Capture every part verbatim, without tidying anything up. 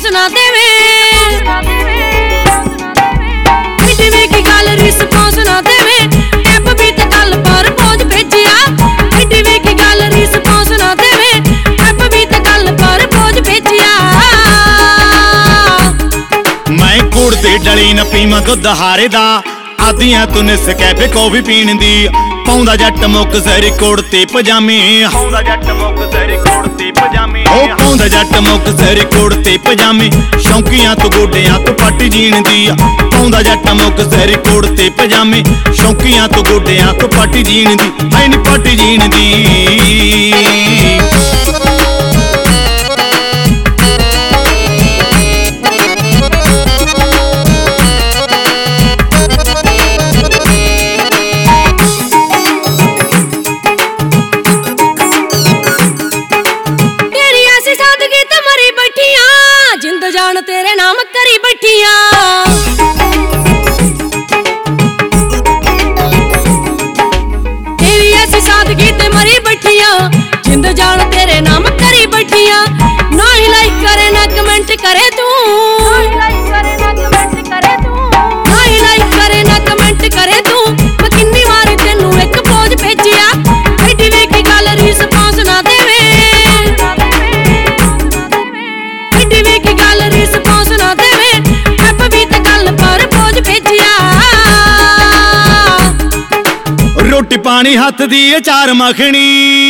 ना देवे एडी वे की गल रिस्पॉन्स ना देवे एप भी ते कल पर पोज भेजिया एडी वे की गल रिस्पॉन्स ना देवे एप भी ते कल पर पोज भेजिया मैं गुड़ दी डली न पीवां दुध हारे दा आदियां तू निस कैफे कॉफी पीण दी पाउंदा जट मुक सरी कोड़ ते पजामे पाउंदा जट मुक सरी कोड़ ते पजामे ओ पाउंदा जट मुक सरी कोड़ ते पजामे शौकियां तू गोडियां तू पट जीण दी पाउंदा जट मुक सरी कोड़ ते पजामे शौकियां तू गोडियां तू पट जीण दी ऐ नी पट जीण दी जान तेरे नाम करी बैठिया तेरी ऐसी सादगी ते मरी बैठिया जिंद जान तेरे नाम करी बैठिया ना ही लाइक करे ना कमेंट करे तू ना ही लाइक करे ना कमेंट करे तू ना ही लाइक करे ना कमेंट करे तू मैं किन्नी वारी तेनू एक पोज भेजिया एडी वे की गल रिस्पॉन्स ना देवे एडी वे की गल रिस्पॉन्स ना देवे एप भी ते कल पर पोज भेजिया रोटी पानी हथ दी अचार मखनी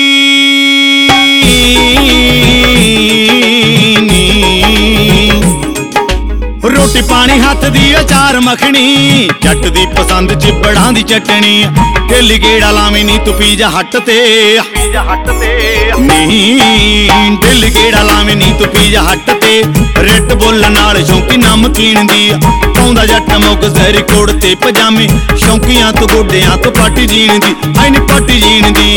रोटी पानी हथ दी अचार मखनी जट दी पसंद चिबड़ां दी चटनी दिल गेड़ा लावी नी तू पीजा हट ते पीजा हट ते नी दिल गेड़ा लावी नी तू पीजा हट ते रेड बुल नाल शौकी नमकीन दी पाउंदा जट मुक सरी कोड़ ते पजामे शौकियां तू गोडियां तू पट जीण दी ऐ नी पट जीण दी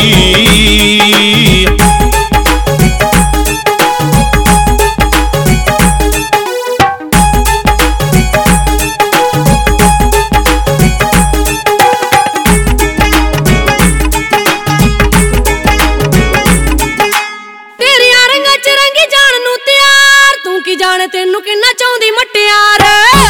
जाने तेनू किन्ना चाहुंदी मटियार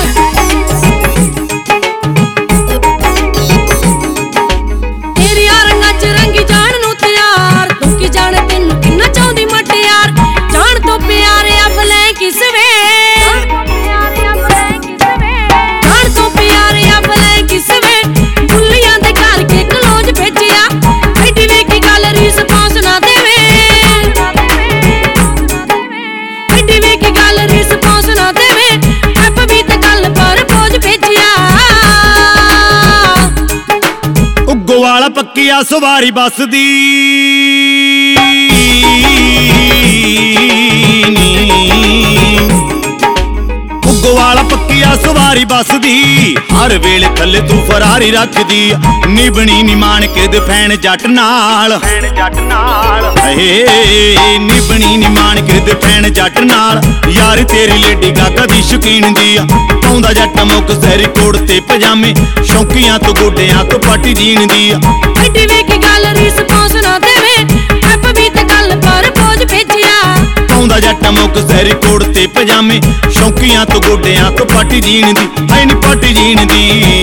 तेरी रंगा च रंगी जान नू तैयार तू की जाने तेनू किन्ना चाहुंदी मटियार जान तो प्यारे अब ले किस वे जान तो प्यारे अब ले किस वे बुल्लियां दे घर के कलोज भेजिया एडी वे की गल रिस्पॉन्स ना देवे एडी वे की गल रिस्पॉन्स ना देवे एप भी ते कल पर पोज भेजिया उग्गो वाला पक्किया सवारी बस दी उग्गो वाला पक्किया सवारी बस दी हर वेले थल्ले तू फरारी रख दी निबनी नी मान के दे फैन जट नाल फैन जट नाल ए निबनी नी मान के दे फैन जट नाल यार तेरी लेडी गागा दी शौकीन दी पाउंदा जट मुक सरी कोड़ ते पजामे शौकियां तू गोडियां तू पट जीण दी एडी वे की गल रिस्पॉन्स ना देवे एप भी ते कल पर पोज भेजिया पाउंदा जट मुक सरी कोड़ ते पजामे शौकियां तू गोडियां तू पट जीण दी ऐ नी पट जीण दी।